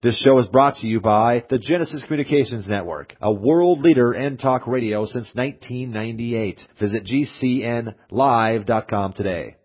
This show is brought to you by the Genesis Communications Network, a world leader in talk radio since 1998. Visit GCNlive.com today.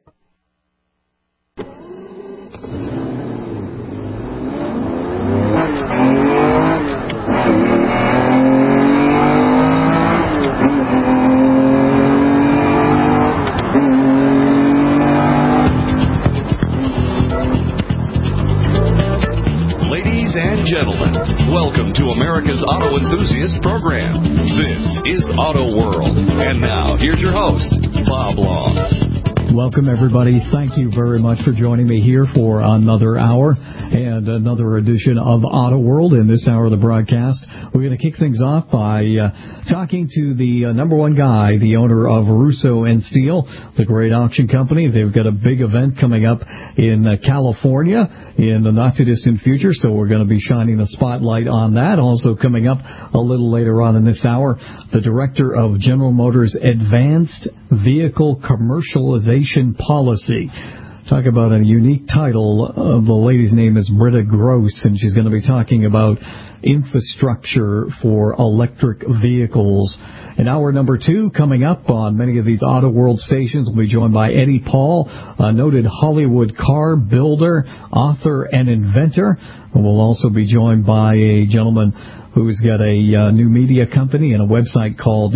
Ladies and gentlemen, welcome to America's Auto Enthusiast Program. This is Auto World. And now, here's your host, Bob Long. Welcome, everybody. Thank you very much for joining me here for another hour and another edition of Auto World. In this hour of the broadcast, we're going to kick things off by talking to the number one guy, the owner of Russo and Steel, the great auction company. They've got a big event coming up in California in the not-too-distant future, so we're going to be shining a spotlight on that. Also coming up a little later on in this hour, the director of General Motors Advanced Vehicle Commercialization Policy. Talk about a unique title. The lady's name is Britta Gross, and she's going to be talking about infrastructure for electric vehicles. In hour number 2, coming up on many of these Auto World stations, we'll be joined by Eddie Paul, a noted Hollywood car builder, author, and inventor. And we'll also be joined by a gentleman who's got a new media company and a website called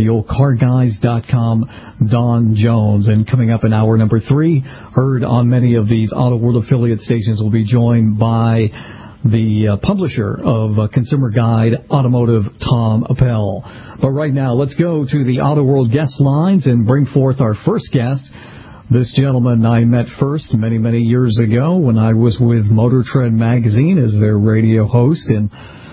theoldcarguys.com, Don Jones. And coming up in hour number 3, heard on many of these Auto World affiliate stations, we'll be joined by the publisher of Consumer Guide Automotive, Tom Appel. But right now, let's go to the Auto World guest lines and bring forth our first guest. This gentleman I met first many, many years ago when I was with Motor Trend magazine as their radio host and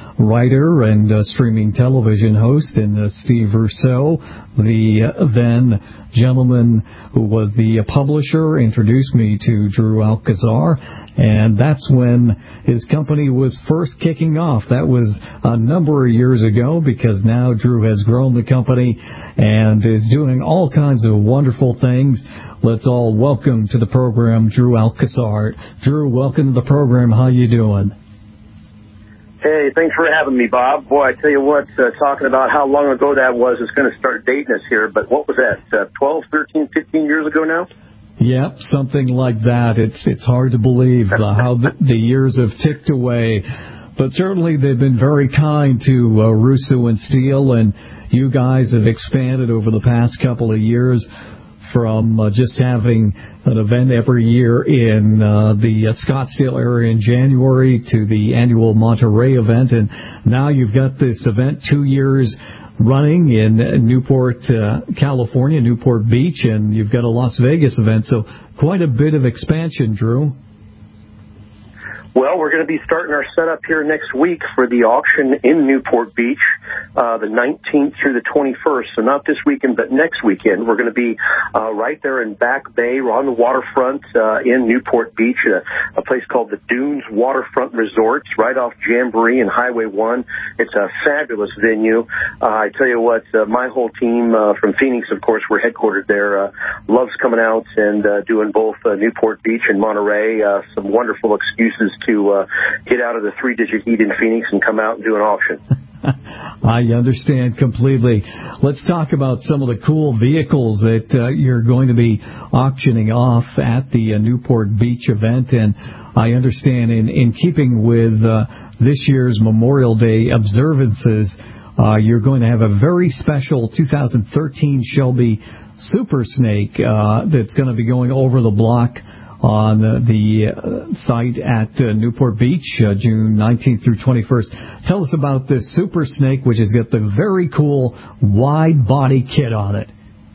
writer and streaming television host, and Steve Russo, the then gentleman who was the publisher, introduced me to Drew Alcazar, and that's when his company was first kicking off. That was a number of years ago, because now Drew has grown the company and is doing all kinds of wonderful things. Let's all welcome to the program Drew Alcazar. Drew, welcome to the program. How you doing? Hey, thanks for having me, Bob. Boy, I tell you what, talking about how long ago that was, it's going to start dating us here. But what was that, 12, 13, 15 years ago now? Yep, something like that. It's hard to believe how the years have ticked away. But certainly they've been very kind to Russo and Steel, and you guys have expanded over the past couple of years from just having an event every year in the Scottsdale area in January to the annual Monterey event. And now you've got this event 2 years running in Newport, California, Newport Beach, and you've got a Las Vegas event. So quite a bit of expansion, Drew. Well, we're going to be starting our setup here next week for the auction in Newport Beach, the 19th through the 21st. So not this weekend, but next weekend. We're going to be right there in Back Bay. We're on the waterfront in Newport Beach, a place called the Dunes Waterfront Resorts, right off Jamboree and Highway 1. It's a fabulous venue. I tell you what, my whole team from Phoenix, of course, we're headquartered there, loves coming out and doing both Newport Beach and Monterey. Some wonderful excuses to get out of the 3-digit heat in Phoenix and come out and do an auction. I understand completely. Let's talk about some of the cool vehicles that you're going to be auctioning off at the Newport Beach event. And I understand in keeping with this year's Memorial Day observances, you're going to have a very special 2013 Shelby Super Snake that's going to be going over the block on the site at Newport Beach, June 19th through 21st. Tell us about this Super Snake, which has got the very cool wide body kit on it.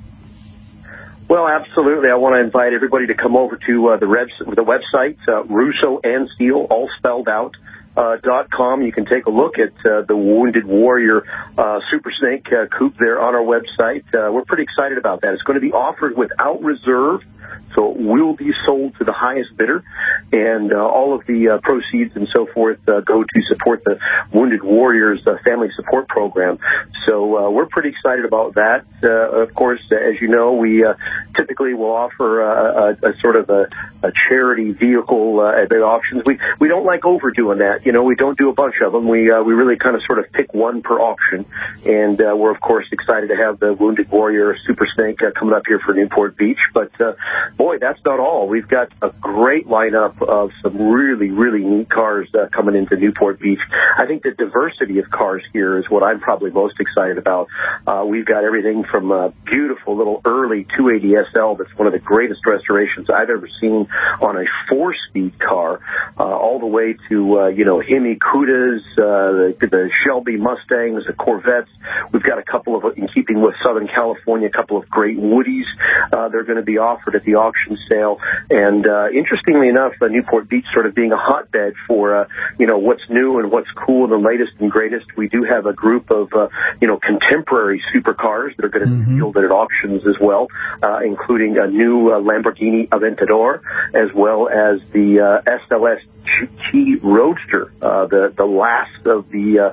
Well, absolutely. I want to invite everybody to come over to the website, Russo and Steel, all spelled out. .com. You can take a look at the Wounded Warrior Super Snake coupe there on our website. We're pretty excited about that. It's going to be offered without reserve. So it will be sold to the highest bidder, and all of the proceeds and so forth go to support the Wounded Warriors Family Support Program. So we're pretty excited about that. Of course, as you know, we typically will offer a sort of a charity vehicle at the auctions. We don't like overdoing that. You know, we don't do a bunch of them. We really kind of sort of pick one per auction, and we're of course excited to have the Wounded Warrior Super Snake coming up here for Newport Beach. But boy, that's not all. We've got a great lineup of some really, really neat cars coming into Newport Beach. I think the diversity of cars here is what I'm probably most excited about. We've got everything from a beautiful little early 280 SL that's one of the greatest restorations I've ever seen on a 4-speed car, all the way to, Hemi Cudas, the Shelby Mustangs, the Corvettes. We've got a couple of, in keeping with Southern California, a couple of great Woodies. They're going to be offered at the auction sale. And interestingly enough, Newport Beach sort of being a hotbed for, what's new and what's cool and the latest and greatest. We do have a group of, contemporary supercars that are going to be fielded at auctions as well, including a new Lamborghini Aventador, as well as the SLS GT Roadster, the last of the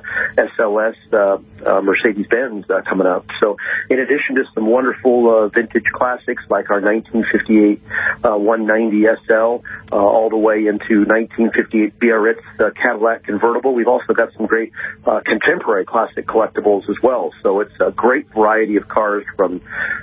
SLS Mercedes-Benz coming up. So in addition to some wonderful vintage classics like our 1958 190 SL, all the way into 1958 Biarritz Cadillac convertible, we've also got some great contemporary classic collectibles as well. So it's a great variety of cars, from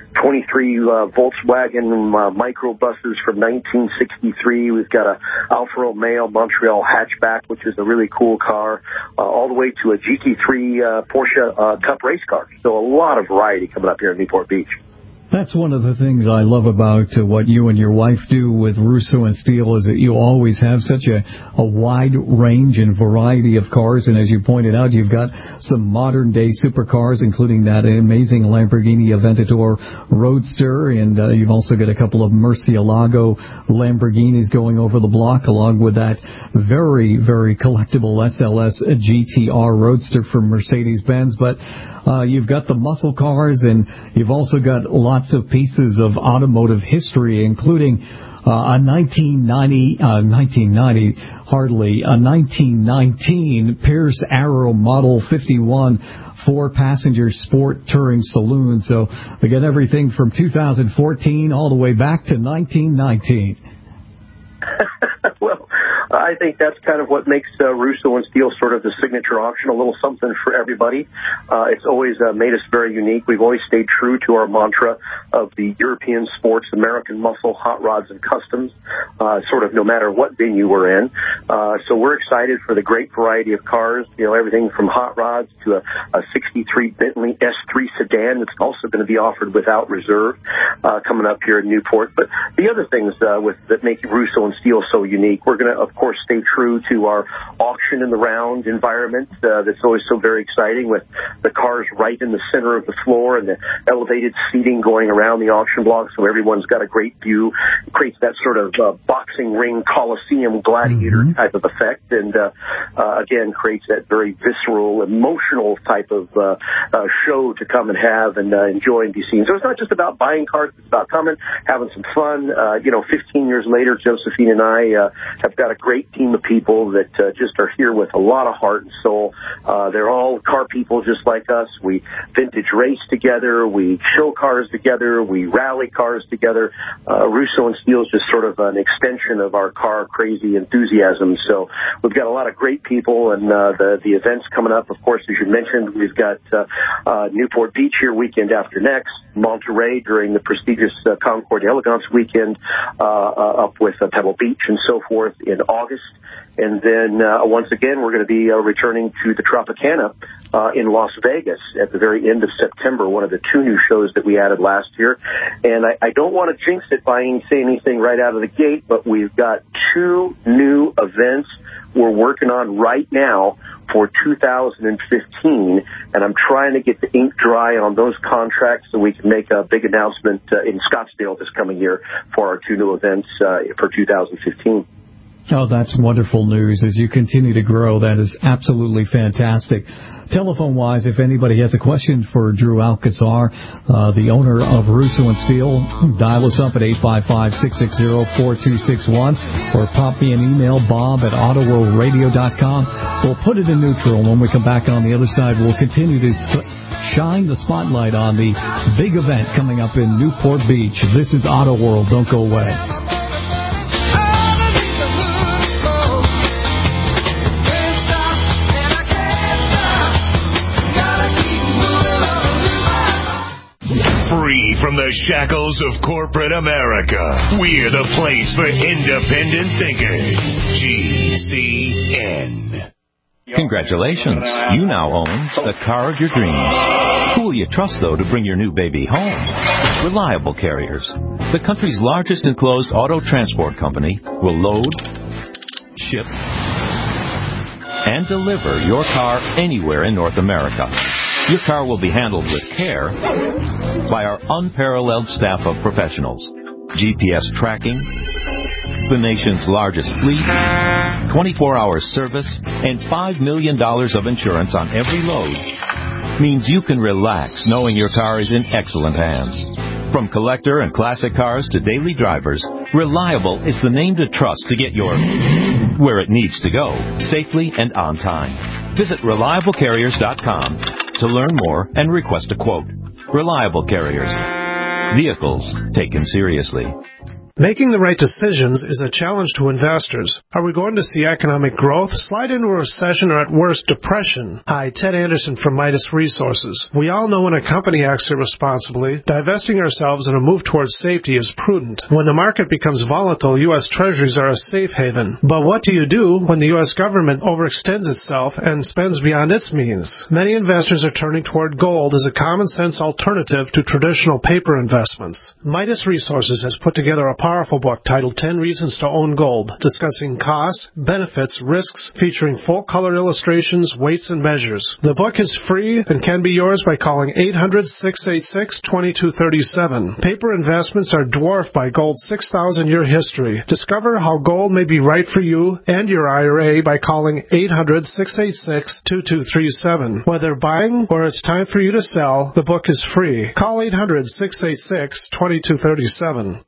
23 Volkswagen microbuses from 1963. We've got a Alfa Romeo Montreal hatchback, which is a really cool car, all the way to a GT3 Porsche Cup race car. So a lot of variety coming up here in Newport Beach. That's one of the things I love about what you and your wife do with Russo and Steele, is that you always have such a wide range and variety of cars. And as you pointed out, you've got some modern-day supercars, including that amazing Lamborghini Aventador Roadster, and you've also got a couple of Murcielago Lamborghinis going over the block, along with that very, very collectible SLS GTR Roadster from Mercedes-Benz. But you've got the muscle cars, and you've also got lots of pieces of automotive history, including a 1919 Pierce Arrow Model 51 4-passenger sport touring saloon. So we got everything from 2014 all the way back to 1919. Well, I think that's kind of what makes Russo and Steele sort of the signature auction, a little something for everybody. It's always made us very unique. We've always stayed true to our mantra of the European sports, American muscle, hot rods, and customs, sort of no matter what venue we're in. So we're excited for the great variety of cars, everything from hot rods to a 63 Bentley S3 sedan that's also going to be offered without reserve coming up here in Newport. But the other things that make Russo and Steele so unique, we're going to, of course, stay true to our auction in the round environment that's always so very exciting, with the cars right in the center of the floor and the elevated seating going around the auction block, so everyone's got a great view. It creates that sort of boxing ring Coliseum gladiator type of effect, and again creates that very visceral, emotional type of show to come and have and enjoy and be seen. So it's not just about buying cars, it's about coming, having some fun. 15 years later, Josephine and I have got a great team of people that just are here with a lot of heart and soul. They're all car people just like us. We vintage race together. We show cars together. We rally cars together. Russo and Steele is just sort of an extension of our car crazy enthusiasm. So we've got a lot of great people, and the events coming up, of course, as you mentioned, we've got Newport Beach here weekend after next, Monterey during the prestigious Concord Elegance weekend, up with Pebble Beach and so forth in August. And then once again, we're going to be returning to the Tropicana in Las Vegas at the very end of September, one of the 2 new shows that we added last year. And I don't want to jinx it by saying anything right out of the gate, but we've got 2 new events we're working on right now for 2015, and I'm trying to get the ink dry on those contracts so we can make a big announcement in Scottsdale this coming year for our 2 new events for 2015. Oh, that's wonderful news. As you continue to grow, that is absolutely fantastic. Telephone-wise, if anybody has a question for Drew Alcazar, the owner of Russo & Steel, dial us up at 855-660-4261 or pop me an email, bob@autoworldradio.com. We'll put it in neutral. When we come back on the other side, we'll continue to shine the spotlight on the big event coming up in Newport Beach. This is Auto World. Don't go away. Free from the shackles of corporate America, we're the place for independent thinkers. GCN. Congratulations. You now own the car of your dreams. Who will you trust, though, to bring your new baby home? Reliable Carriers, the country's largest enclosed auto transport company, will load, ship, and deliver your car anywhere in North America. Your car will be handled with care by our unparalleled staff of professionals. GPS tracking, the nation's largest fleet, 24-hour service, and $5 million of insurance on every load means you can relax knowing your car is in excellent hands. From collector and classic cars to daily drivers, Reliable is the name to trust to get your where it needs to go, safely and on time. Visit ReliableCarriers.com to learn more and request a quote. Reliable Carriers. Vehicles taken seriously. Making the right decisions is a challenge to investors. Are we going to see economic growth, slide into a recession, or at worst, depression? Hi, Ted Anderson from Midas Resources. We all know when a company acts irresponsibly, divesting ourselves in a move towards safety is prudent. When the market becomes volatile, U.S. Treasuries are a safe haven. But what do you do when the U.S. government overextends itself and spends beyond its means? Many investors are turning toward gold as a common-sense alternative to traditional paper investments. Midas Resources has put together a powerful book titled 10 Reasons to Own Gold, discussing costs, benefits, risks, featuring full-color illustrations, weights, and measures. The book is free and can be yours by calling 800-686-2237. Paper investments are dwarfed by gold's 6,000-year history. Discover how gold may be right for you and your IRA by calling 800-686-2237. Whether buying or it's time for you to sell, the book is free. Call 800-686-2237.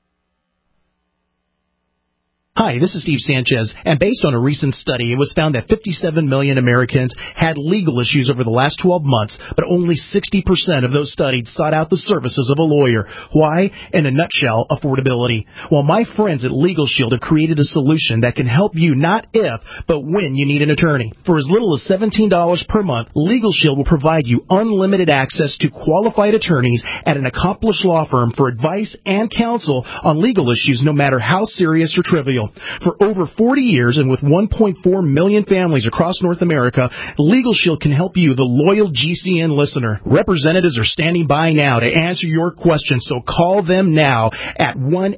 Hi, this is Steve Sanchez, and based on a recent study, it was found that 57 million Americans had legal issues over the last 12 months, but only 60% of those studied sought out the services of a lawyer. Why? In a nutshell, affordability. Well, my friends at Legal Shield have created a solution that can help you not if, but when you need an attorney. For as little as $17 per month, Legal Shield will provide you unlimited access to qualified attorneys at an accomplished law firm for advice and counsel on legal issues, no matter how serious or trivial. For over 40 years and with 1.4 million families across North America, Legal Shield can help you, the loyal GCN listener. Representatives are standing by now to answer your questions, so call them now at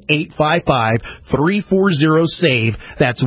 1-855-340-SAVE. That's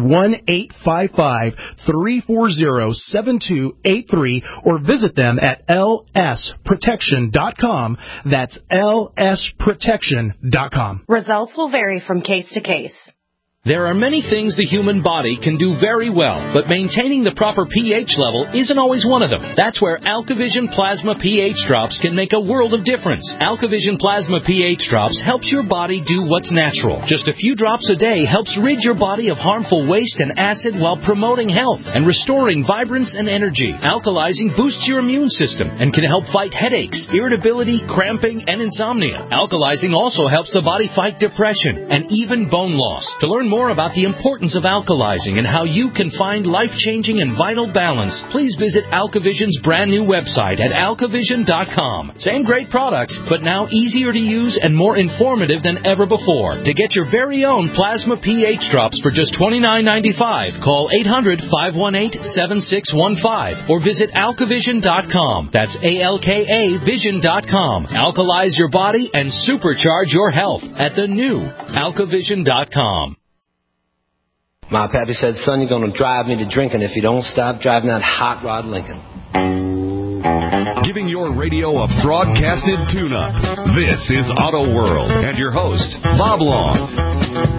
1-855-340-7283, or visit them at lsprotection.com. That's lsprotection.com. Results will vary from case to case. There are many things the human body can do very well, but maintaining the proper pH level isn't always one of them. That's where AlkaVision Plasma pH Drops can make a world of difference. AlkaVision Plasma pH Drops helps your body do what's natural. Just a few drops a day helps rid your body of harmful waste and acid while promoting health and restoring vibrance and energy. Alkalizing boosts your immune system and can help fight headaches, irritability, cramping, and insomnia. Alkalizing also helps the body fight depression and even bone loss. To learn more about the importance of alkalizing and how you can find life-changing and vital balance, please visit AlkaVision's brand new website at alkavision.com. Same great products, but now easier to use and more informative than ever before. To get your very own Plasma pH Drops for just $29.95, call 800-518-7615 or visit alkavision.com. That's ALKA Vision.com. Alkalize your body and supercharge your health at the new alkavision.com. My pappy said, son, you're going to drive me to drinking if you don't stop driving that hot rod Lincoln. Giving your radio a broadcasted tune-up. This is Auto World and your host, Bob Long.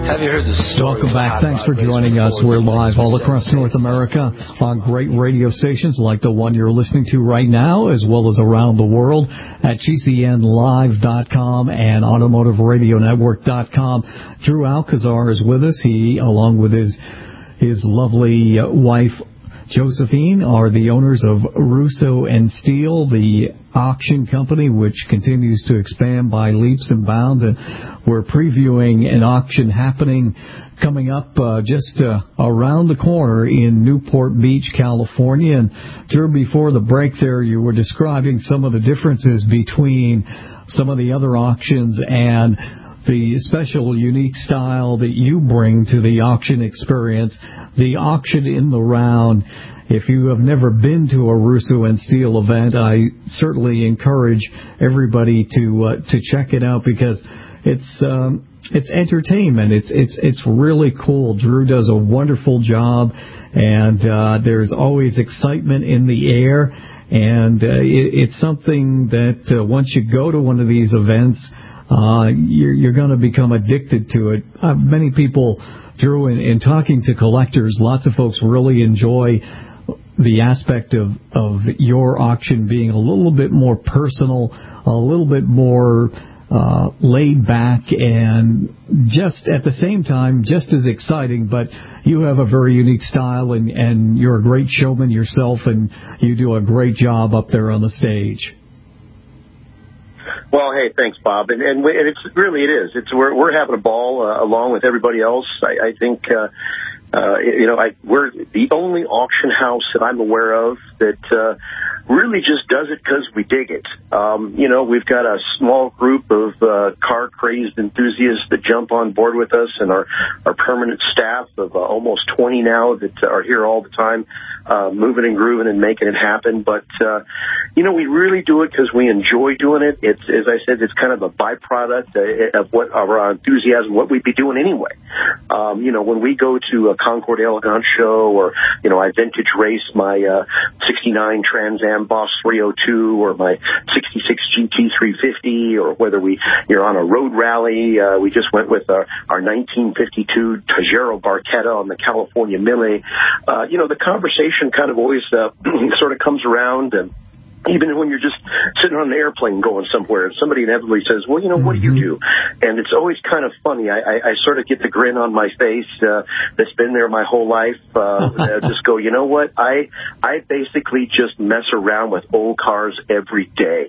Have you heard the story? Welcome back. Thanks for joining us. We're live all across North America on great radio stations like the one you're listening to right now, as well as around the world at GCNlive.com and AutomotiveRadioNetwork.com. Drew Alcazar is with us. He, along with his lovely wife, Josephine, are the owners of Russo and Steele, the auction company, which continues to expand by leaps and bounds. And we're previewing an auction happening coming up just around the corner in Newport Beach, California. And Drew, before the break there, you were describing some of the differences between some of the other auctions and the special, unique style that you bring to the auction experience. The auction in the round, if you have never been to a Russo and Steele event, I certainly encourage everybody to check it out, because it's entertainment. It's really cool. Drew does a wonderful job, and there's always excitement in the air, and it's something that once you go to one of these events, you're going to become addicted to it. Many people, Drew, in talking to collectors, lots of folks really enjoy the aspect of your auction being a little bit more personal, a little bit more laid back, and just at the same time just as exciting. But you have a very unique style, and you're a great showman yourself, and you do a great job up there on the stage. Well, hey, thanks, Bob. And it's really, it is. We're having a ball along with everybody else. I think, we're the only auction house that I'm aware of that really just does it because we dig it. We've got a small group of car-crazed enthusiasts that jump on board with us, and our permanent staff of almost 20 now that are here all the time, moving and grooving and making it happen. But, we really do it because we enjoy doing it. It's, as I said, it's kind of a byproduct of what our enthusiasm, what we'd be doing anyway. When we go to a Concord Elegance show, or, I vintage race my 69 Trans Am Boss 302 or my 66 GT 350, or whether you're on a road rally. We just went with our 1952 Tajero Barchetta on the California Mille. The conversation kind of always sort of comes around, and even when you're just sitting on an airplane going somewhere, and somebody inevitably says, well, what do you do? And it's always kind of funny. I sort of get the grin on my face that's been there my whole life. Just go, you know what? I basically just mess around with old cars every day.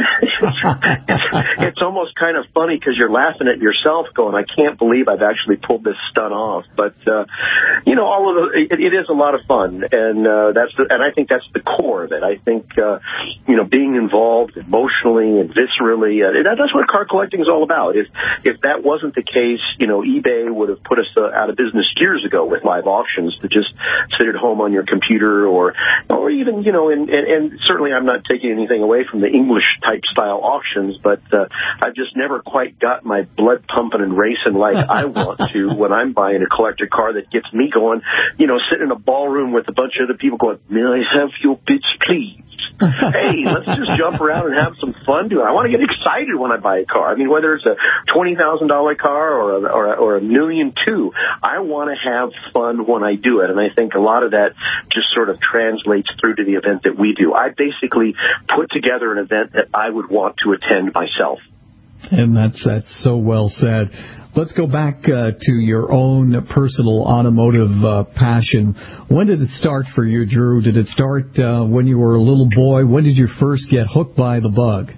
It's almost kind of funny because you're laughing at yourself going, I can't believe I've actually pulled this stunt off. But, all of it is a lot of fun. And and I think that's the core of it. I think, being involved emotionally and viscerally, that's what car collecting is all about. If that wasn't the case, eBay would have put us out of business years ago with live auctions, to just sit at home on your computer, or even, and certainly I'm not taking anything away from the English type style auctions, but I've just never quite got my blood pumping and racing like I want to when I'm buying a collector car that gets me going, sitting in a ballroom with a bunch of other people going, may I have your bits, please? Hey, let's just jump around and have some fun doing it. I want to get excited when I buy a car. I mean, whether it's a $20,000 car or $1.2 million, I want to have fun when I do it. And I think a lot of that just sort of translates through to the event that we do. I basically put together an event that I would want to attend myself. And that's so well said. Let's go back to your own personal automotive passion. When did it start for you, Drew? Did it start when you were a little boy? When did you first get hooked by the bug?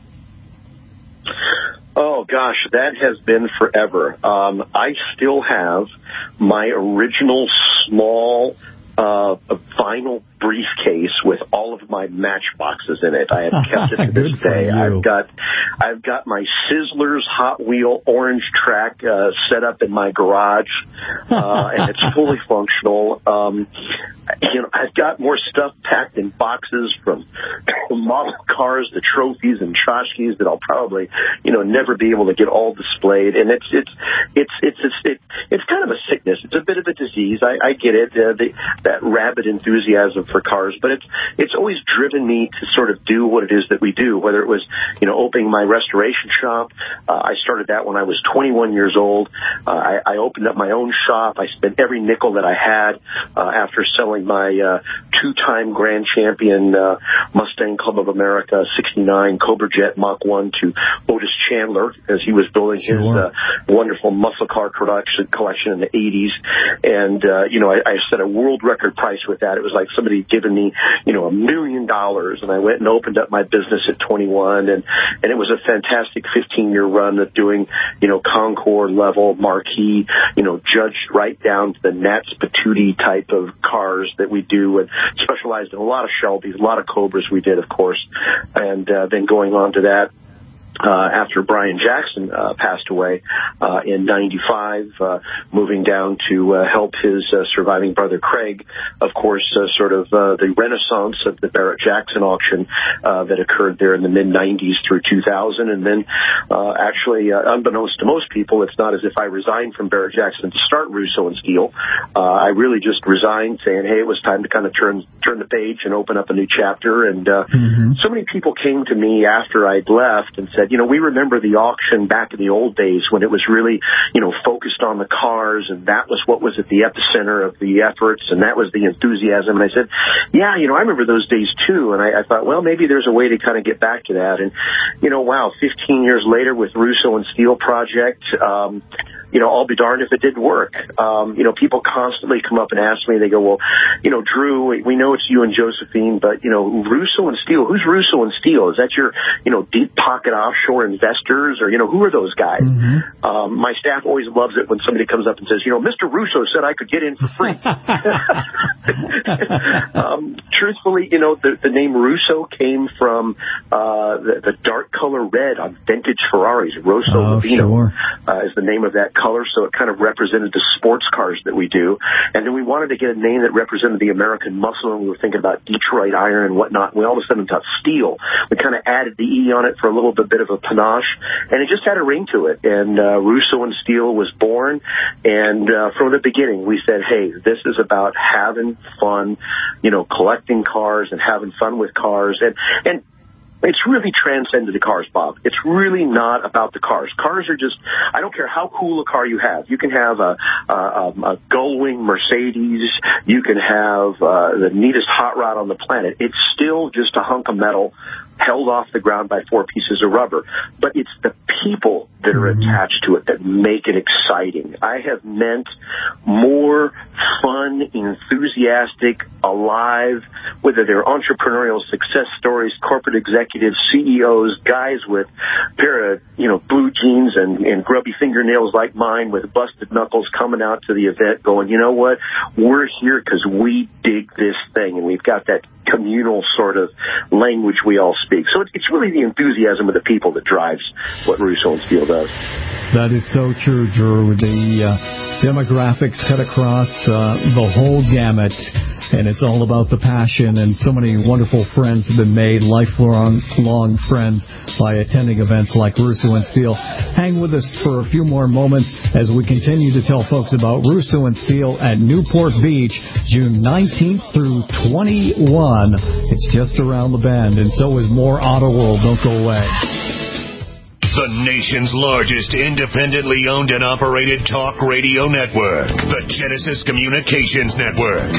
Oh, gosh, that has been forever. I still have my original small vinyl briefcase with all of my matchboxes in it. I have kept it to this day. I've got my Sizzlers Hot Wheel orange track set up in my garage, and it's fully functional. I've got more stuff packed in boxes from model cars to trophies and tchotchkes that I'll probably, never be able to get all displayed. And it's kind of a sickness. It's a bit of a disease. I get it, that rabid enthusiasm for cars, but it's always driven me to sort of do what it is that we do, whether it was, opening my restoration shop. I started that when I was 21 years old. I opened up my own shop. I spent every nickel that I had after selling my two-time grand champion Mustang Club of America 69 Cobra Jet Mach 1 to Otis Chandler as he was building his wonderful muscle car collection in the 80s. And, I set a world record price with that. It was like somebody giving me, $1 million. And I went and opened up my business at 21. And it was a fantastic 15-year run of doing, Concours level marquee, judged right down to the Nats Patootie type of cars that we do, and specialized in a lot of Shelbys, a lot of Cobras we did, of course. And then going on to that, after Brian Jackson passed away in 95, moving down to help his surviving brother Craig, of course, the renaissance of the Barrett Jackson auction that occurred there in the mid-90s through 2000. And then actually, unbeknownst to most people, it's not as if I resigned from Barrett Jackson to start Russo and Steele. I really just resigned saying, hey, it was time to kind of turn the page and open up a new chapter. And so many people came to me after I'd left and said, we remember the auction back in the old days when it was really, focused on the cars, and that was what was at the epicenter of the efforts, and that was the enthusiasm. And I said, yeah, I remember those days too. And I thought, well, maybe there's a way to kind of get back to that. And, wow, 15 years later with Russo and Steele Project, I'll be darned if it didn't work. People constantly come up and ask me, they go, well, Drew, we know it's you and Josephine, but, Russo and Steele, who's Russo and Steele? Is that your, deep pocket offshore investors, or, who are those guys? My staff always loves it when somebody comes up and says, Mr. Russo said I could get in for free. Truthfully, the name Russo came from the dark color red on vintage Ferraris. Rosso Lavino is the name of that color, so it kind of represented the sports cars that we do. And then we wanted to get a name that represented the American muscle, and we were thinking about Detroit iron and whatnot. We all of a sudden thought steel. We kind of added the E on it for a little bit of a panache, and it just had a ring to it. And Russo and Steele was born, and from the beginning we said, hey, this is about having fun, collecting cars and having fun with cars. And it's really transcended the cars, Bob. It's really not about the cars. Cars are just, I don't care how cool a car you have. You can have a Gullwing Mercedes. You can have the neatest hot rod on the planet. It's still just a hunk of metal held off the ground by four pieces of rubber. But it's the people that are attached to it that make it exciting. I have met more fun, enthusiastic, alive, whether they're entrepreneurial success stories, corporate executives, CEOs, guys with a pair of, blue jeans and grubby fingernails like mine with busted knuckles coming out to the event going, you know what, we're here because we dig this thing, and we've got that communal sort of language we all speak. So it's really the enthusiasm of the people that drives what Russo and Steele does. That is so true, Drew. The demographics cut across the whole gamut, and it's all about the passion, and so many wonderful friends have been made, lifelong friends, by attending events like Russo and Steele. Hang with us for a few more moments as we continue to tell folks about Russo and Steele at Newport Beach, June 19th through 21. It's just around the bend, and so is more Auto World. Don't go away. The nation's largest independently owned and operated talk radio network, the Genesis Communications Network,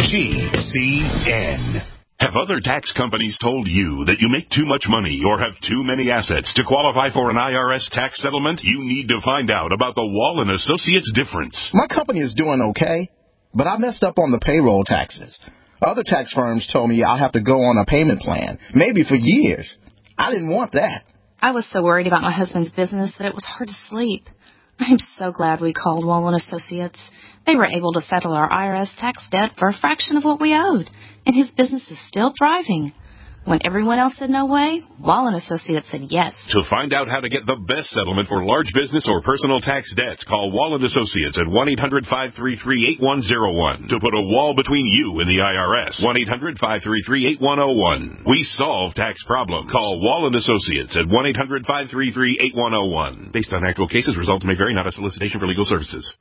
GCN. Have other tax companies told you that you make too much money or have too many assets to qualify for an IRS tax settlement? You need to find out about the Wall & Associates difference. My company is doing okay, but I messed up on the payroll taxes. Other tax firms told me I'll have to go on a payment plan, maybe for years. I didn't want that. I was so worried about my husband's business that it was hard to sleep. I'm so glad we called Wall & Associates. They were able to settle our IRS tax debt for a fraction of what we owed, and his business is still thriving. When everyone else said no way, Wall & Associates said yes. To find out how to get the best settlement for large business or personal tax debts, call Wall & Associates at 1-800-533-8101. To put a wall between you and the IRS, 1-800-533-8101. We solve tax problems. Call Wall & Associates at 1-800-533-8101. Based on actual cases, results may vary, not a solicitation for legal services.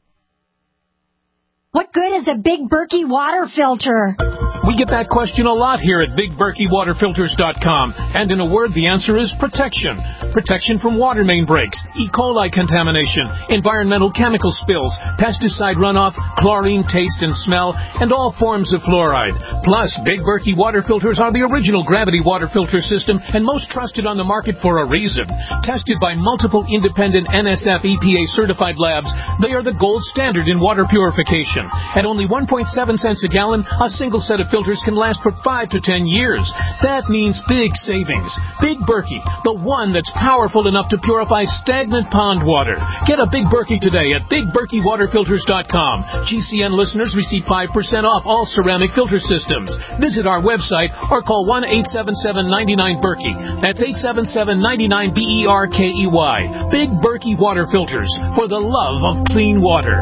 What good is a Big Berkey water filter? We get that question a lot here at BigBerkeyWaterFilters.com. And in a word, the answer is protection. Protection from water main breaks, E. coli contamination, environmental chemical spills, pesticide runoff, chlorine taste and smell, and all forms of fluoride. Plus, Big Berkey water filters are the original gravity water filter system and most trusted on the market for a reason. Tested by multiple independent NSF EPA certified labs, they are the gold standard in water purification. At only 1.7 cents a gallon, a single set of filters can last for 5 to 10 years. That means big savings. Big Berkey, the one that's powerful enough to purify stagnant pond water. Get a Big Berkey today at BigBerkeyWaterFilters.com. GCN listeners receive 5% off all ceramic filter systems. Visit our website or call 1-877-99-BERKEY. That's 877-99-BERKEY. Big Berkey Water Filters, for the love of clean water.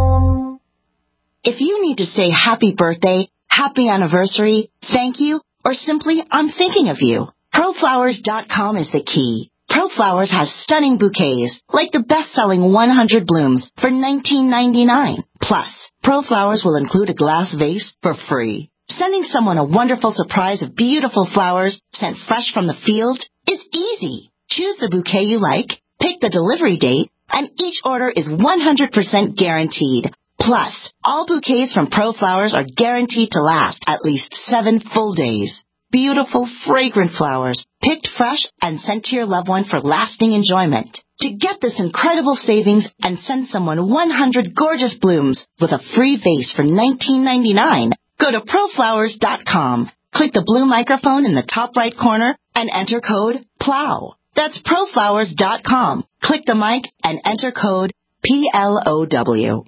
If you need to say happy birthday, happy anniversary, thank you, or simply I'm thinking of you, ProFlowers.com is the key. ProFlowers has stunning bouquets, like the best-selling 100 blooms for $19.99. Plus, ProFlowers will include a glass vase for free. Sending someone a wonderful surprise of beautiful flowers sent fresh from the field is easy. Choose the bouquet you like, pick the delivery date, and each order is 100% guaranteed. Plus, all bouquets from ProFlowers are guaranteed to last at least 7 full days. Beautiful, fragrant flowers, picked fresh and sent to your loved one for lasting enjoyment. To get this incredible savings and send someone 100 gorgeous blooms with a free vase for $19.99, go to ProFlowers.com. Click the blue microphone in the top right corner and enter code PLOW. That's ProFlowers.com. Click the mic and enter code PLOW.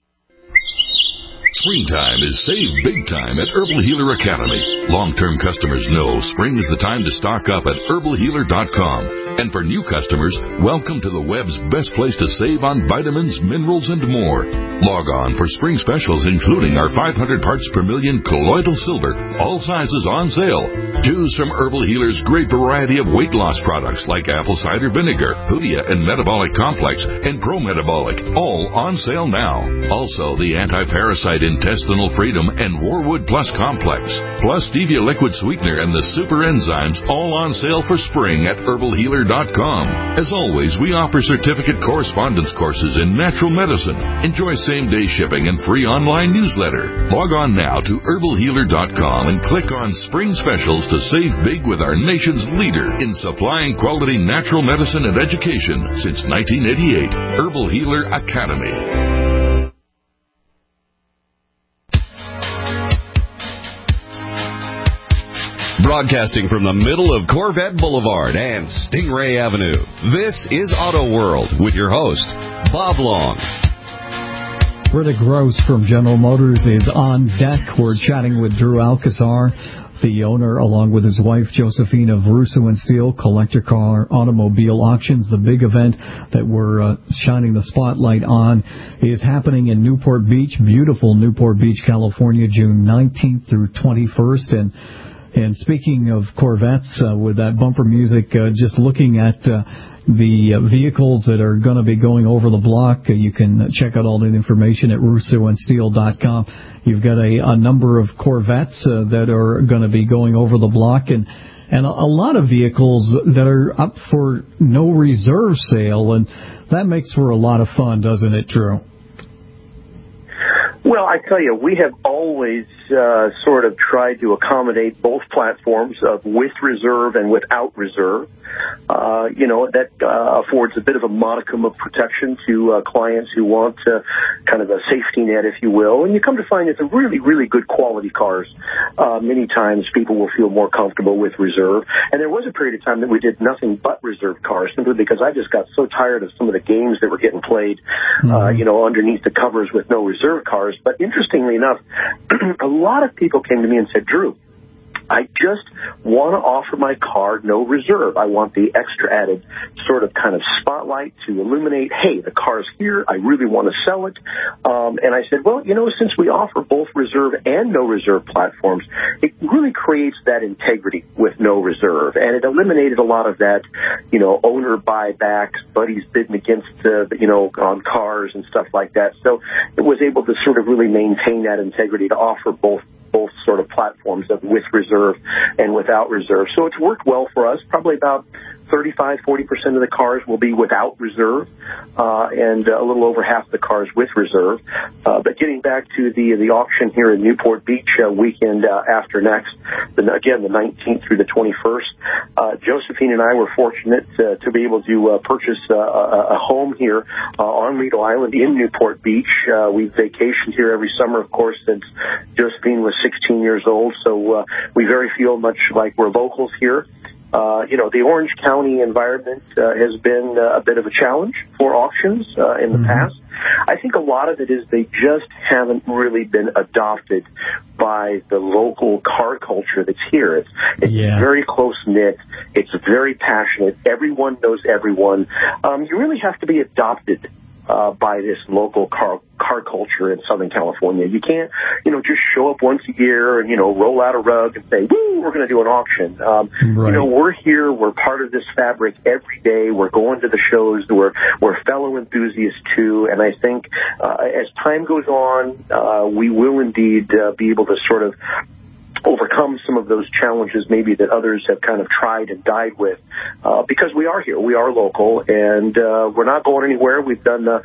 Springtime is save big time at Herbal Healer Academy. Long-term customers know spring is the time to stock up at herbalhealer.com. And for new customers, welcome to the web's best place to save on vitamins, minerals, and more. Log on for spring specials, including our 500 parts per million colloidal silver, all sizes on sale. Choose from Herbal Healer's great variety of weight loss products like apple cider vinegar, Hoodia and Metabolic Complex, and Pro Metabolic, all on sale now. Also, the anti-parasite Intestinal Freedom and Warwood Plus Complex, plus Stevia Liquid Sweetener and the Super Enzymes, all on sale for spring at herbalhealer.com. As always, we offer certificate correspondence courses in natural medicine. Enjoy same-day shipping and free online newsletter. Log on now to herbalhealer.com and click on Spring Specials to save big with our nation's leader in supplying quality natural medicine and education since 1988, Herbal Healer Academy. Broadcasting from the middle of Corvette Boulevard and Stingray Avenue, this is Auto World with your host, Bob Long. Britta Gross from General Motors is on deck. We're chatting with Drew Alcazar, the owner, along with his wife, Josephine, of Russo and Steel Collector Car Automobile Auctions. The big event that we're shining the spotlight on is happening in Newport Beach, beautiful Newport Beach, California, June 19th through 21st. And speaking of Corvettes, with that bumper music, just looking at the vehicles that are going to be going over the block, you can check out all the information at RussoandSteel.com. You've got a number of Corvettes that are going to be going over the block, and a lot of vehicles that are up for no reserve sale, and that makes for a lot of fun, doesn't it, Drew? Well, I tell you, we have always sort of tried to accommodate both platforms of with reserve and without reserve. That affords a bit of a modicum of protection to clients who want kind of a safety net, if you will. And you come to find it's a really, really good quality cars. Many times people will feel more comfortable with reserve. And there was a period of time that we did nothing but reserve cars, simply because I just got so tired of some of the games that were getting played, underneath the covers with no reserve cars. But interestingly enough, a lot of people came to me and said, Drew, I just want to offer my car no reserve. I want the extra added sort of kind of spotlight to illuminate, hey, the car's here. I really want to sell it. And I said, well, since we offer both reserve and no reserve platforms, it really creates that integrity with no reserve. And it eliminated a lot of that, owner buybacks, buddies bidding against, on cars and stuff like that. So it was able to sort of really maintain that integrity to offer both sort of platforms of with reserve and without reserve. So it's worked well for us. Probably about 35-40% of the cars will be without reserve, and a little over half the cars with reserve. But getting back to the auction here in Newport Beach weekend after next, again, the 19th through the 21st, Josephine and I were fortunate to be able to purchase a home here on Rideau Island in Newport Beach. We've vacationed here every summer, of course, since Josephine was 16 years old, so we very feel much like we're locals here. The Orange County environment has been a bit of a challenge for auctions in the past. I think a lot of it is they just haven't really been adopted by the local car culture that's here. It's very close-knit. It's very passionate. Everyone knows everyone. You really have to be adopted by this local car culture in Southern California. You can't, just show up once a year and, roll out a rug and say, woo, we're going to do an auction. We're here. We're part of this fabric every day. We're going to the shows. We're fellow enthusiasts, too. And I think as time goes on, we will indeed be able to sort of overcome some of those challenges maybe that others have kind of tried and died with, because we are here. We are local, and we're not going anywhere. We've done a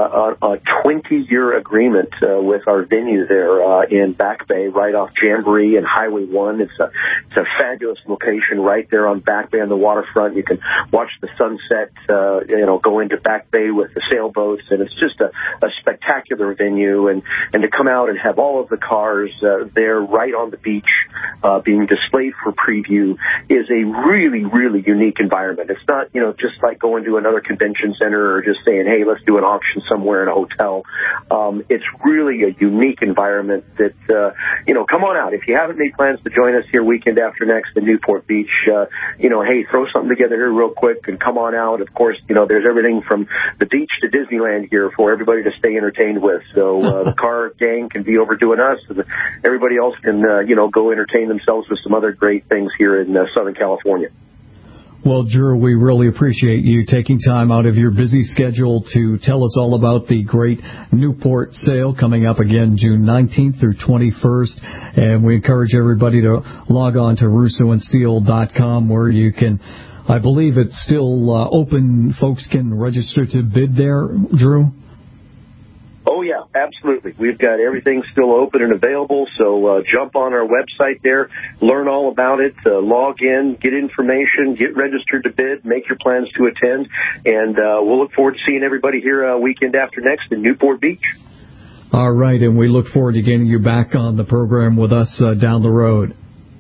20-year agreement with our venue there in Back Bay, right off Jamboree and Highway 1. It's a fabulous location right there on Back Bay on the waterfront. You can watch the sunset, go into Back Bay with the sailboats, and it's just a spectacular venue. And to come out and have all of the cars there right on the beach, being displayed for preview is a really, really unique environment. It's not, just like going to another convention center or just saying, hey, let's do an auction somewhere in a hotel. It's really a unique environment that, come on out. If you haven't made plans to join us here weekend after next in Newport Beach, hey, throw something together here real quick and come on out. Of course, there's everything from the beach to Disneyland here for everybody to stay entertained with. So the car gang can be overdoing us, and everybody else can, go entertain themselves with some other great things here in Southern California. Well, Drew, we really appreciate you taking time out of your busy schedule to tell us all about the great Newport sale coming up again June 19th through 21st. And we encourage everybody to log on to RussoandSteel.com, where you can, I believe it's still open. Folks can register to bid there, Drew? Oh, yeah, absolutely. We've got everything still open and available, so jump on our website there, learn all about it, log in, get information, get registered to bid, make your plans to attend, and we'll look forward to seeing everybody here weekend after next in Newport Beach. All right, and we look forward to getting you back on the program with us down the road.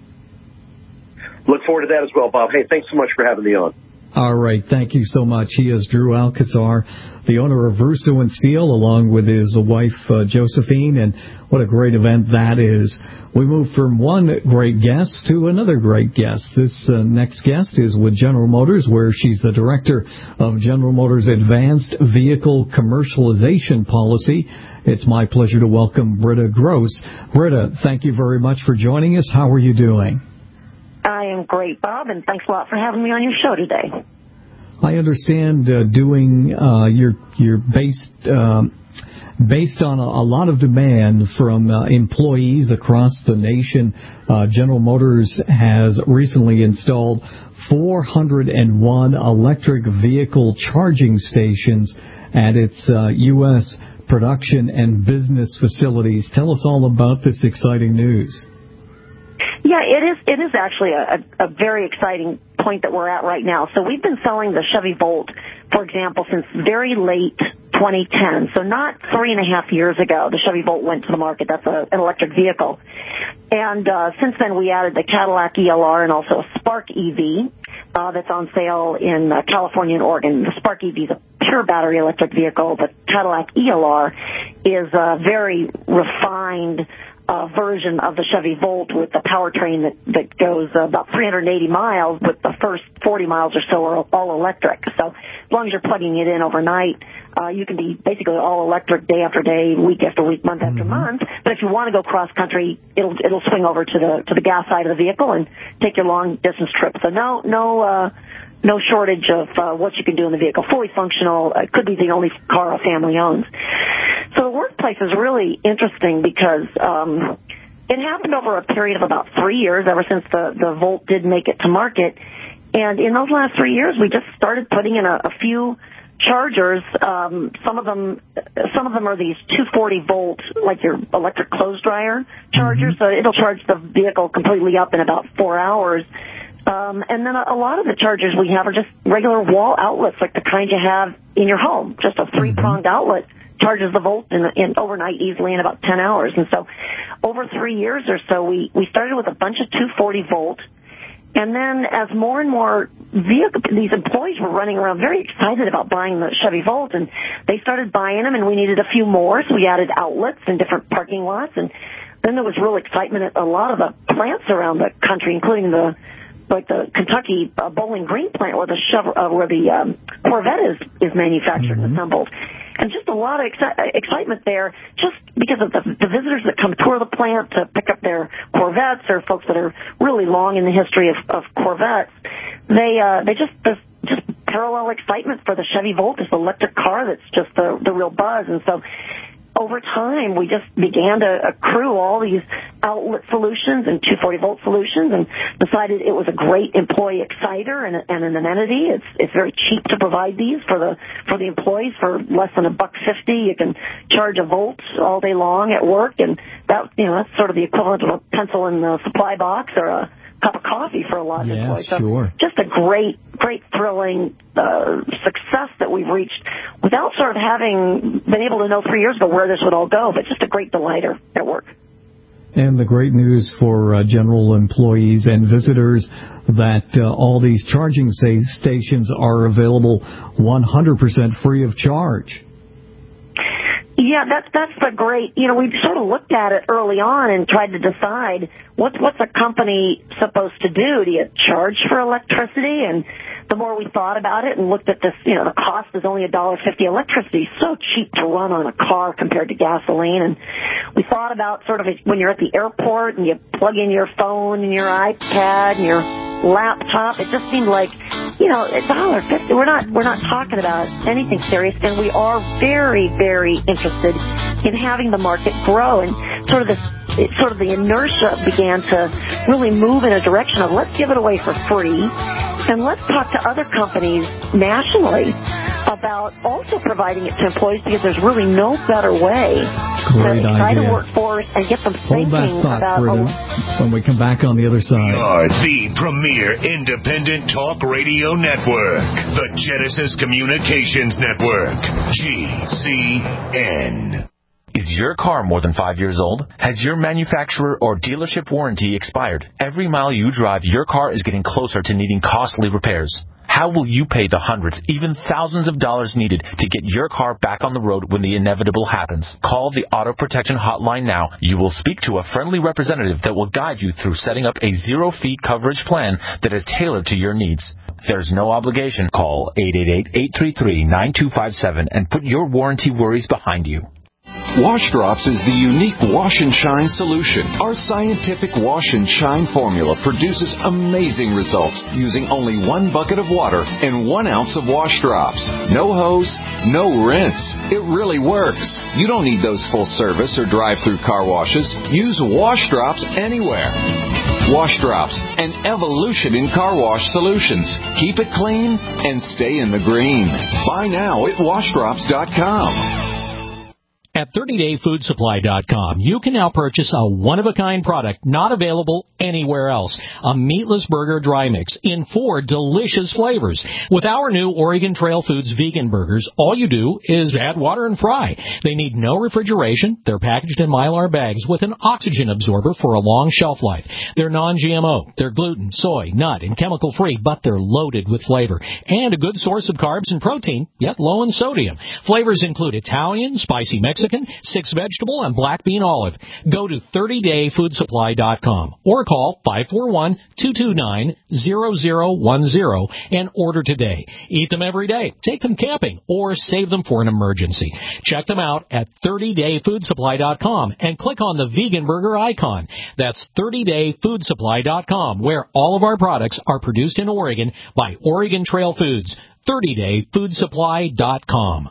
Look forward to that as well, Bob. Hey, thanks so much for having me on. All right. Thank you so much. He is Drew Alcazar, the owner of Russo and Steel, along with his wife, Josephine. And what a great event that is. We move from one great guest to another great guest. This next guest is with General Motors, where she's the director of General Motors' Advanced Vehicle Commercialization Policy. It's my pleasure to welcome Britta Gross. Britta, thank you very much for joining us. How are you doing? I am great, Bob, and thanks a lot for having me on your show today. I understand you're based on a lot of demand from employees across the nation. General Motors has recently installed 401 electric vehicle charging stations at its U.S. production and business facilities. Tell us all about this exciting news. Yeah, it is actually a very exciting point that we're at right now. So we've been selling the Chevy Volt, for example, since very late 2010. So not 3.5 years ago, the Chevy Volt went to the market. That's an electric vehicle. And since then, we added the Cadillac ELR and also a Spark EV that's on sale in California and Oregon. The Spark EV is a pure battery electric vehicle. The Cadillac ELR is a very refined version of the Chevy Volt with the powertrain that goes about 380 miles, but the first 40 miles or so are all electric. So as long as you're plugging it in overnight, you can be basically all electric day after day, week after week, month after month. But if you want to go cross country, it'll swing over to the gas side of the vehicle and take your long distance trip. So no shortage of what you can do in the vehicle. Fully functional. It could be the only car a family owns. So the workplace is really interesting because it happened over a period of about 3 years, ever since the Volt did make it to market. And in those last 3 years, we just started putting in a few chargers. Some of them are these 240 volt, like your electric clothes dryer chargers. So it'll charge the vehicle completely up in about 4 hours. And then a lot of the chargers we have are just regular wall outlets, like the kind you have in your home. Just a 3-pronged outlet charges the Volt in overnight easily in about 10 hours. And so over 3 years or so, we started with a bunch of 240 volt. And then as more and more these employees were running around very excited about buying the Chevy Volt, and they started buying them, and we needed a few more, so we added outlets in different parking lots. And then there was real excitement at a lot of the plants around the country, including the Kentucky Bowling Green plant where the Corvette is manufactured and assembled. And just a lot of excitement there, just because of the visitors that come tour the plant to pick up their Corvettes, or folks that are really long in the history of Corvettes. There's just parallel excitement for the Chevy Volt, this electric car that's just the real buzz. And so over time, we just began to accrue all these outlet solutions and 240 volt solutions, and decided it was a great employee exciter and an amenity. It's very cheap to provide these for the employees for less than $1.50. You can charge a Volt all day long at work, and that's sort of the equivalent of a pencil in the supply box or a cup of coffee for a lot of employees. So sure. Just a great, thrilling success that we've reached without sort of having been able to know 3 years ago where this would all go, but just a great delighter at work. And the great news for general employees and visitors that all these charging stations are available 100% free of charge. Yeah, that's the great. We sort of looked at it early on and tried to decide what's a company supposed to do? Do you charge for electricity? And the more we thought about it and looked at this, the cost is only $1.50. Electricity is so cheap to run on a car compared to gasoline. And we thought about sort of when you're at the airport and you plug in your phone and your iPad and your laptop. It just seemed like, $1.50. We're not talking about anything serious, and we are very, very interested in having the market grow. And sort of the inertia began to really move in a direction of let's give it away for free, and let's talk to other companies nationally about also providing it to employees, because there's really no better way Great to try idea. the workforce and get them thinking Hold that thought about when we come back on the other side. Are the premier independent talk radio network, the Genesis Communications Network, GCN. Is your car more than 5 years old? Has your manufacturer or dealership warranty expired? Every mile you drive, your car is getting closer to needing costly repairs. How will you pay the hundreds, even thousands of dollars needed to get your car back on the road when the inevitable happens? Call the Auto Protection Hotline now. You will speak to a friendly representative that will guide you through setting up a zero-fee coverage plan that is tailored to your needs. There's no obligation. Call 888-833-9257 and put your warranty worries behind you. Wash Drops is the unique wash and shine solution. Our scientific wash and shine formula produces amazing results using only 1 bucket of water and 1 ounce of wash drops. No hose, no rinse. It really works. You don't need those full service or drive-through car washes. Use Wash Drops anywhere. Wash Drops, an evolution in car wash solutions. Keep it clean and stay in the green. Buy now at washdrops.com. At 30dayfoodsupply.com, you can now purchase a one-of-a-kind product not available anywhere else. A meatless burger dry mix in 4 delicious flavors. With our new Oregon Trail Foods vegan burgers, all you do is add water and fry. They need no refrigeration. They're packaged in Mylar bags with an oxygen absorber for a long shelf life. They're non-GMO. They're gluten, soy, nut, and chemical-free, but they're loaded with flavor. And a good source of carbs and protein, yet low in sodium. Flavors include Italian, spicy Mexican, Mexican, 6 vegetable, and black bean olive. Go to 30dayfoodsupply.com or call 541-229-0010 and order today. Eat them every day, take them camping, or save them for an emergency. Check them out at 30dayfoodsupply.com and click on the vegan burger icon. That's 30dayfoodsupply.com, where all of our products are produced in Oregon by Oregon Trail Foods. 30dayfoodsupply.com.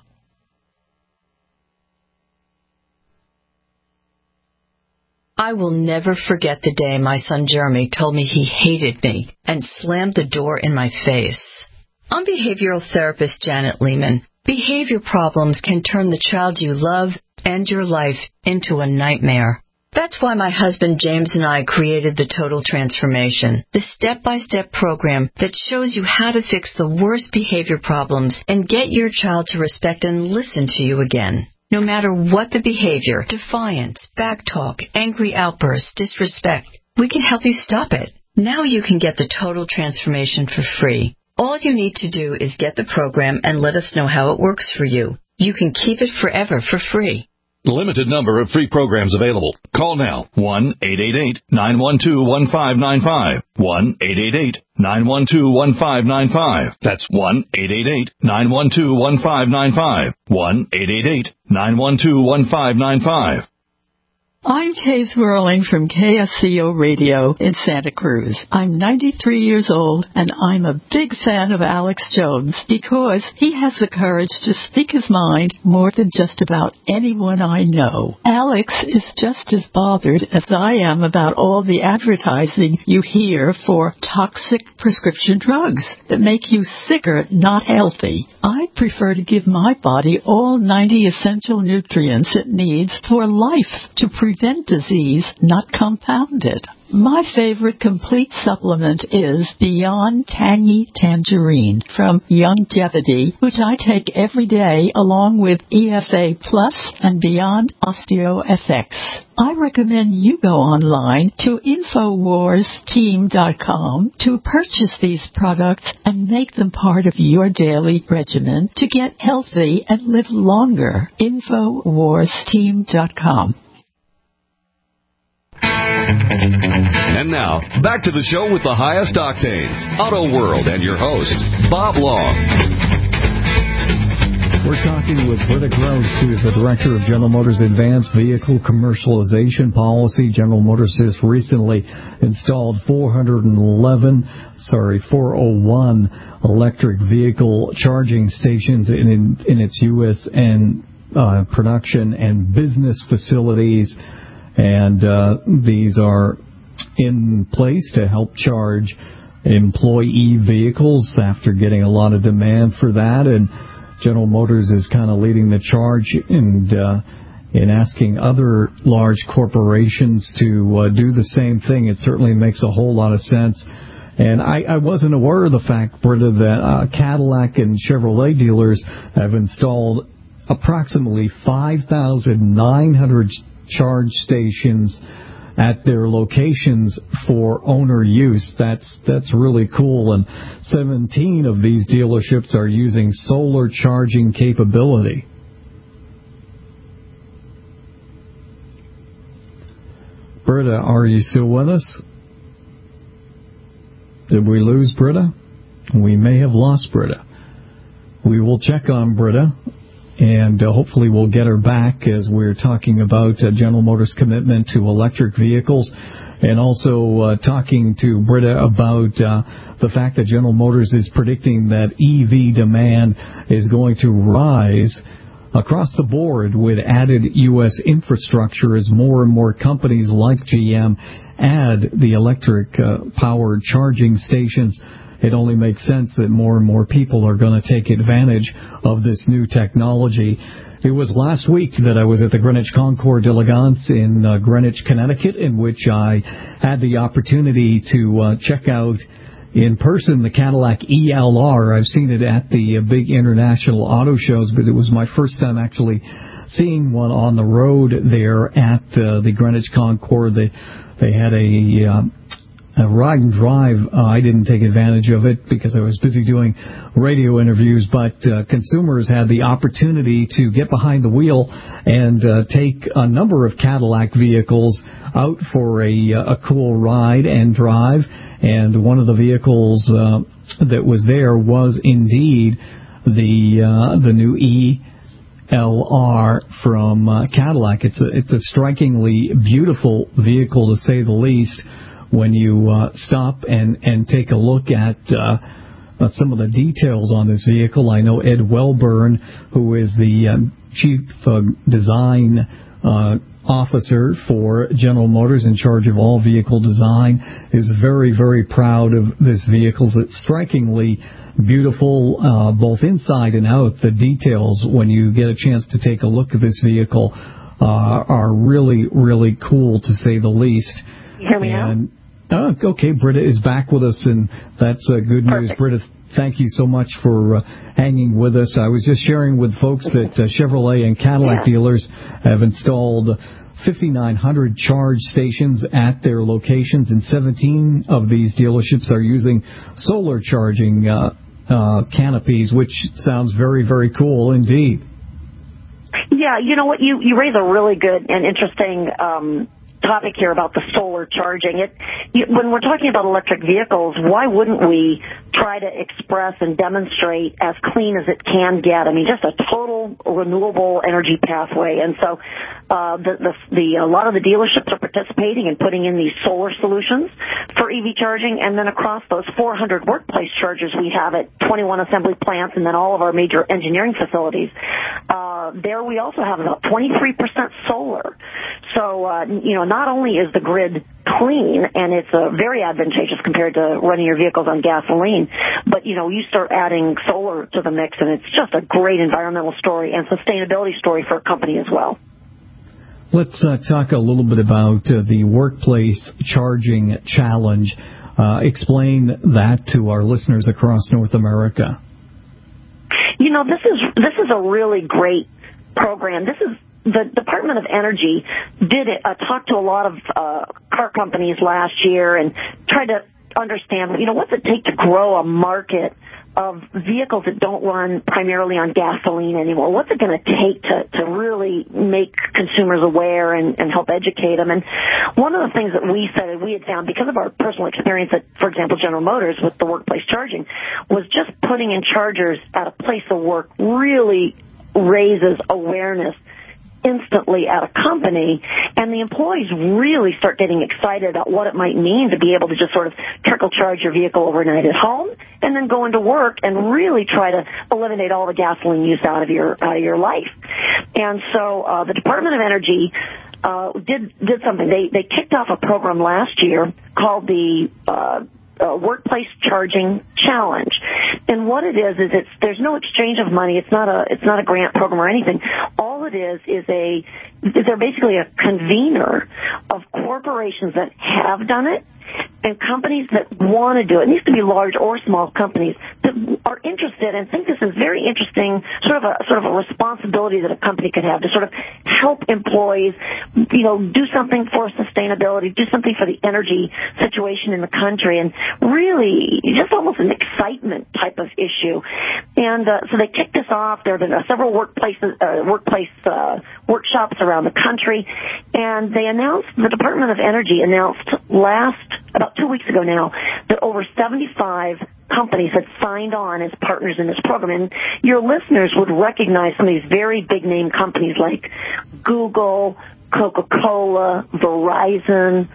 I will never forget the day my son Jeremy told me he hated me and slammed the door in my face. I'm behavioral therapist Janet Lehman. Behavior problems can turn the child you love and your life into a nightmare. That's why my husband James and I created the Total Transformation, the step-by-step program that shows you how to fix the worst behavior problems and get your child to respect and listen to you again. No matter what the behavior, defiance, backtalk, angry outbursts, disrespect, we can help you stop it. Now you can get the Total Transformation for free. All you need to do is get the program and let us know how it works for you. You can keep it forever for free. Limited number of free programs available. Call now. 1-888-912-1595. 1-888-912-1595. That's 1-888-912-1595. 1-888-912-1595. I'm Kay Swirling from KSCO Radio in Santa Cruz. I'm 93 years old, and I'm a big fan of Alex Jones because he has the courage to speak his mind more than just about anyone I know. Alex is just as bothered as I am about all the advertising you hear for toxic prescription drugs that make you sicker, not healthy. I prefer to give my body all 90 essential nutrients it needs for life to prevent disease, not compound it. My favorite complete supplement is Beyond Tangy Tangerine from Youngevity, which I take every day along with EFA Plus and Beyond OsteoFX. I recommend you go online to InfoWarsTeam.com to purchase these products and make them part of your daily regimen to get healthy and live longer. InfoWarsTeam.com. And now, back to the show with the highest octanes, Auto World, and your host, Bob Long. We're talking with Britta Gross, who is the Director of General Motors' Advanced Vehicle Commercialization Policy. General Motors just recently installed 401 electric vehicle charging stations in its U.S. and production and business facilities. And these are in place to help charge employee vehicles after getting a lot of demand for that. And General Motors is kind of leading the charge in asking other large corporations to do the same thing. It certainly makes a whole lot of sense. And I wasn't aware of the fact, Britta, that Cadillac and Chevrolet dealers have installed approximately 5,900 charge stations at their locations for owner use. That's really cool. And 17 of these dealerships are using solar charging capability. Britta, are you still with us? Did we lose Britta? We may have lost Britta. We will check on Britta. And hopefully we'll get her back as we're talking about General Motors' commitment to electric vehicles, and also talking to Britta about the fact that General Motors is predicting that EV demand is going to rise across the board with added U.S. infrastructure as more and more companies like GM add the electric powered charging stations. It only makes sense that more and more people are going to take advantage of this new technology. It was last week that I was at the Greenwich Concours d'Elegance in Greenwich, Connecticut, in which I had the opportunity to check out in person the Cadillac ELR. I've seen it at the big international auto shows, but it was my first time actually seeing one on the road there at the Greenwich Concours. They had Ride and Drive, I didn't take advantage of it because I was busy doing radio interviews, but consumers had the opportunity to get behind the wheel and take a number of Cadillac vehicles out for a cool ride and drive. And one of the vehicles that was there was indeed the new ELR from Cadillac. It's a strikingly beautiful vehicle, to say the least. When you stop and take a look at some of the details on this vehicle, I know Ed Welburn, who is the chief design officer for General Motors, in charge of all vehicle design, is very, very proud of this vehicle. It's strikingly beautiful, both inside and out. The details, when you get a chance to take a look at this vehicle, are really, really cool, to say the least. You hear me now? Okay, Britta is back with us, and that's good news. Britta, thank you so much for hanging with us. I was just sharing with folks that Chevrolet and Cadillac dealers have installed 5,900 charge stations at their locations, and 17 of these dealerships are using solar charging canopies, which sounds very, very cool indeed. Yeah, you know what? You raise a really good and interesting topic here about the solar charging. When we're talking about electric vehicles, why wouldn't we try to express and demonstrate as clean as it can get? I mean, just a total renewable energy pathway. And so a lot of the dealerships are participating and putting in these solar solutions for EV charging. And then across those 400 workplace chargers we have at 21 assembly plants and then all of our major engineering facilities, there we also have about 23% solar. So, not only is the grid clean, and it's very advantageous compared to running your vehicles on gasoline, but, you start adding solar to the mix, and it's just a great environmental story and sustainability story for a company as well. Let's talk a little bit about the Workplace Charging Challenge. Explain that to our listeners across North America. This is a really great program. This is the Department of Energy talked to a lot of car companies last year and tried to understand, what's it take to grow a market of vehicles that don't run primarily on gasoline anymore? What's it going to take to really make consumers aware and help educate them? And one of the things that we said we had found, because of our personal experience at, for example, General Motors with the workplace charging, was just putting in chargers at a place of work really raises awareness instantly at a company, and the employees really start getting excited about what it might mean to be able to just sort of trickle charge your vehicle overnight at home and then go into work and really try to eliminate all the gasoline use out of your life. And so the Department of Energy did something. They kicked off a program last year called the Workplace Charging Challenge. And what it is there's no exchange of money. It's not a grant program or anything. All it is they're basically a convener of corporations that have done it and companies that want to do it. It needs to be large or small companies that are interested and think this is very interesting, sort of a responsibility that a company could have to sort of help employees, do something for sustainability, do something for the energy situation in the country, and really just almost an excitement type of issue. And so they kicked this off. There have been several workplace workshops around the country, and the Department of Energy announced about 2 weeks ago now, that over 75 companies had signed on as partners in this program. And your listeners would recognize some of these very big name companies like Google, Coca-Cola, Verizon,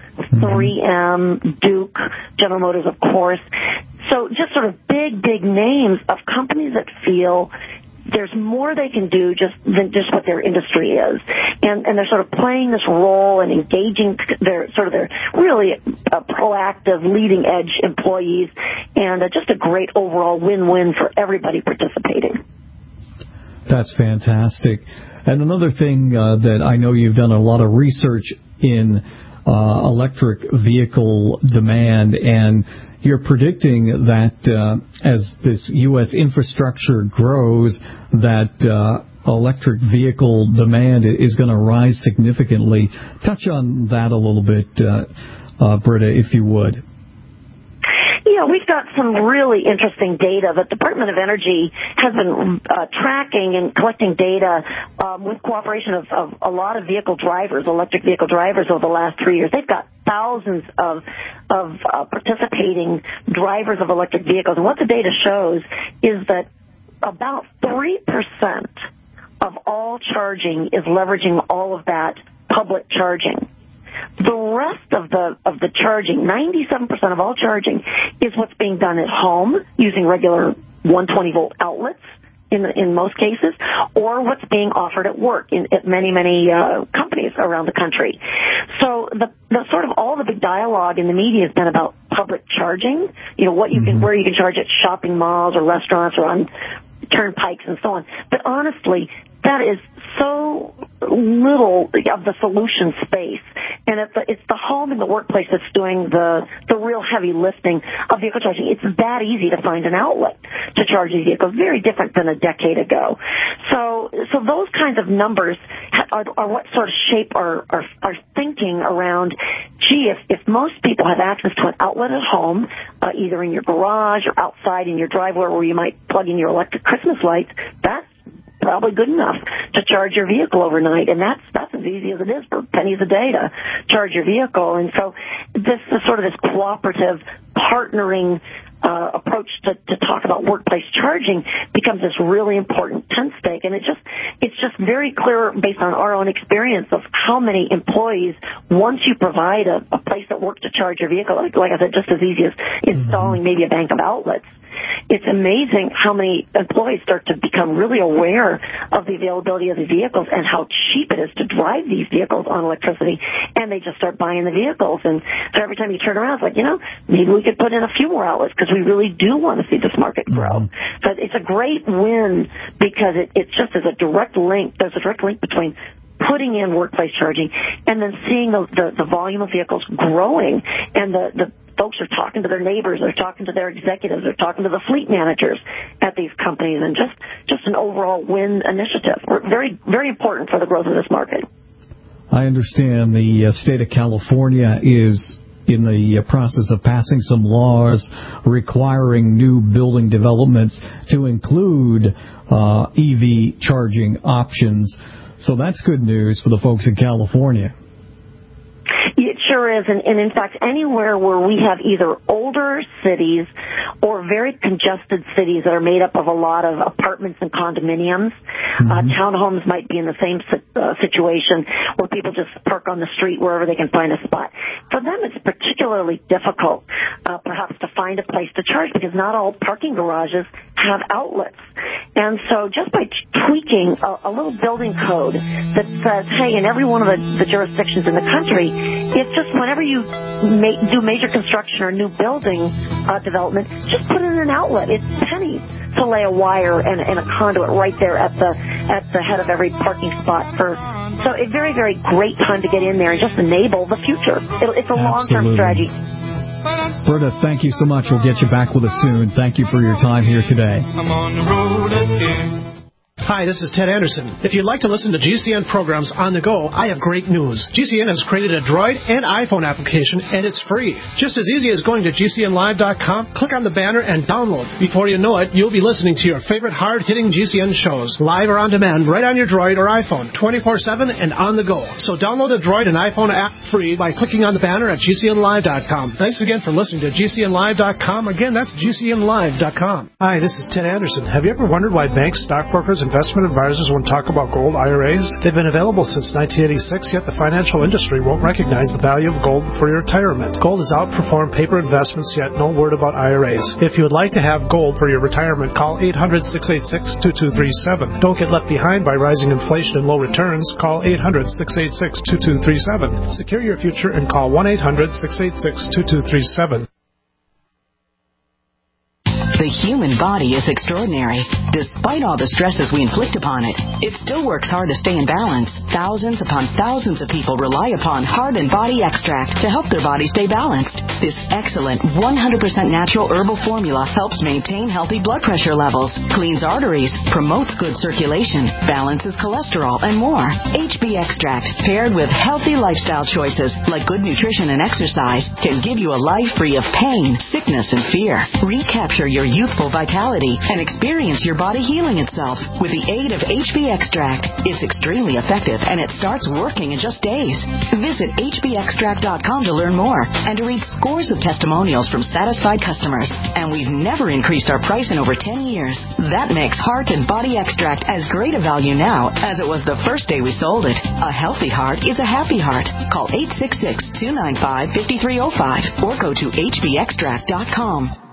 3M, Duke, General Motors, of course. So just sort of big names of companies that feel there's more they can do than just what their industry is. And they're sort of playing this role and engaging their really proactive, leading edge employees, and just a great overall win-win for everybody participating. That's fantastic. And another thing that I know you've done a lot of research in electric vehicle demand, and you're predicting that as this U.S. infrastructure grows, that electric vehicle demand is going to rise significantly. Touch on that a little bit, Britta, if you would. Yeah, we've got some really interesting data. The Department of Energy has been tracking and collecting data with cooperation of a lot of vehicle drivers, electric vehicle drivers, over the last 3 years. They've got thousands of participating drivers of electric vehicles. And what the data shows is that about 3% of all charging is leveraging all of that public charging. The rest of the charging, 97% of all charging, is what's being done at home using regular 120-volt outlets in most cases, or what's being offered at work at many companies around the country. So the sort of all the big dialogue in the media has been about public charging. You know, what you can, where you can charge at shopping malls or restaurants or on turnpikes and so on. But honestly, that is so little of the solution space, and it's the home and the workplace that's doing the real heavy lifting of vehicle charging. It's that easy to find an outlet to charge these vehicles, very different than a decade ago. So those kinds of numbers are what sort of shape our thinking around, gee, if most people have access to an outlet at home, either in your garage or outside in your driveway where you might plug in your electric Christmas lights, that's probably good enough to charge your vehicle overnight, and that's as easy as it is for pennies a day to charge your vehicle. And so this is sort of this cooperative partnering approach to talk about workplace charging becomes this really important tent stake, and it's just very clear based on our own experience of how many employees, once you provide a place at work to charge your vehicle, like I said, just as easy as installing maybe a bank of outlets. It's amazing how many employees start to become really aware of the availability of the vehicles and how cheap it is to drive these vehicles on electricity, and they just start buying the vehicles. And so every time you turn around, it's like, maybe we could put in a few more outlets because we really do want to see this market grow. So it's a great win because it just is a direct link. There's a direct link between putting in workplace charging and then seeing the volume of vehicles growing, and the folks are talking to their neighbors, they're talking to their executives, they're talking to the fleet managers at these companies, and just an overall win initiative. Very, very important for the growth of this market. I understand the state of California is in the process of passing some laws requiring new building developments to include EV charging options. So that's good news for the folks in California. It sure is, and in fact, anywhere where we have either older cities or very congested cities that are made up of a lot of apartments and condominiums, townhomes might be in the same situation where people just park on the street wherever they can find a spot. For them, it's particularly difficult, perhaps, to find a place to charge because not all parking garages have outlets. And so just by tweaking a little building code that says, hey, in every one of the jurisdictions in the country, it's just whenever you do major construction or new building development, just put in an outlet. It's pennies to lay a wire and a conduit right there at the head of every parking spot. So a very, very great time to get in there and just enable the future. It's a long-term strategy. Berta, thank you so much. We'll get you back with us soon. Thank you for your time here today. I'm on the road again. Hi, this is Ted Anderson. If you'd like to listen to GCN programs on the go, I have great news. GCN has created a Droid and iPhone application, and it's free. Just as easy as going to GCNlive.com, click on the banner, and download. Before you know it, you'll be listening to your favorite hard-hitting GCN shows, live or on demand, right on your Droid or iPhone, 24/7 and on the go. So download the Droid and iPhone app free by clicking on the banner at GCNlive.com. Thanks again for listening to GCNlive.com. Again, that's GCNlive.com. Hi, this is Ted Anderson. Have you ever wondered why banks, stockbrokers, investment advisors won't talk about gold IRAs? They've been available since 1986, yet the financial industry won't recognize the value of gold for your retirement. Gold has outperformed paper investments, yet no word about IRAs. If you would like to have gold for your retirement, call 800-686-2237. Don't get left behind by rising inflation and low returns. Call 800-686-2237. Secure your future and call 1-800-686-2237. The human body is extraordinary. Despite all the stresses we inflict upon it, it still works hard to stay in balance. Thousands upon thousands of people rely upon Heart and Body Extract to help their body stay balanced. This excellent 100% natural herbal formula helps maintain healthy blood pressure levels, cleans arteries, promotes good circulation, balances cholesterol, and more. HB Extract, paired with healthy lifestyle choices like good nutrition and exercise, can give you a life free of pain, sickness, and fear. Recapture your youthful vitality and experience your body healing itself with the aid of HB Extract. It's extremely effective and it starts working in just days. Visit hbextract.com to learn more and to read scores of testimonials from satisfied customers. And we've never increased our price in over 10 years. That makes Heart and Body Extract as great a value now as it was the first day we sold it. A healthy heart is a happy heart. Call 866-295-5305 or go to hbextract.com.